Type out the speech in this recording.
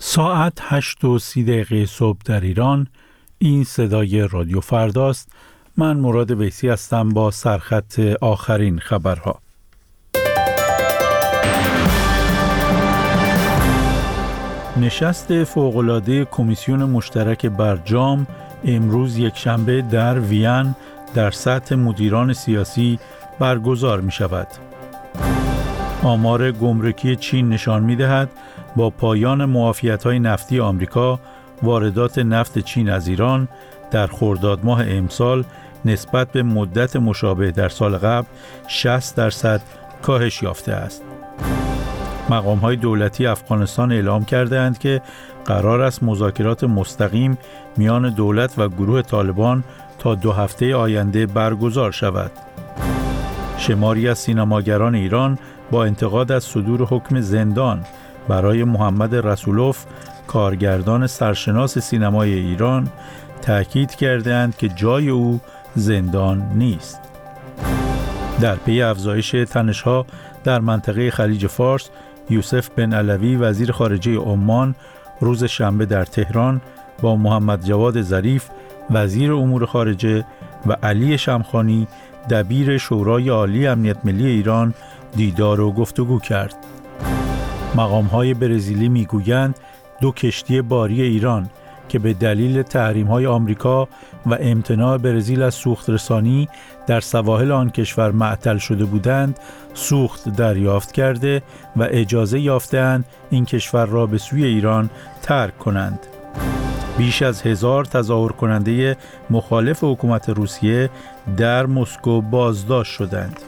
ساعت 8:30 صبح در ایران. این صدای رادیو فرداست. من مراد ویسی هستم با سرخط آخرین خبرها. نشست فوق‌العاده کمیسیون مشترک برجام امروز یکشنبه در وین در سطح مدیران سیاسی برگزار می شود. آمار گمرکی چین نشان می دهد با پایان معافیت‌های نفتی آمریکا، واردات نفت چین از ایران در خرداد ماه امسال نسبت به مدت مشابه در سال قبل 60% کاهش یافته است. مقام‌های دولتی افغانستان اعلام کرده‌اند که قرار است مذاکرات مستقیم میان دولت و گروه طالبان تا 2 هفته آینده برگزار شود. شماری از سینماگران ایران با انتقاد از صدور حکم زندان برای محمد رسولوف، کارگردان سرشناس سینمای ایران، تأکید کردند که جای او زندان نیست. در پی افزایش تنش‌ها در منطقه خلیج فارس، یوسف بن علوی وزیر خارجه عمان روز شنبه در تهران با محمد جواد ظریف وزیر امور خارجه و علی شمخانی دبیر شورای عالی امنیت ملی ایران دیدار و گفتگو کرد. مقام‌های برزیلی میگویند 2 کشتی باری ایران که به دلیل تحریم‌های آمریکا و امتناع برزیل از سوخت رسانی در سواحل آن کشور معطل شده بودند، سوخت دریافت کرده و اجازه یافته‌اند این کشور را به سوی ایران ترک کنند. بیش از 1000 تظاهر کننده مخالف حکومت روسیه در مسکو بازداشت شدند.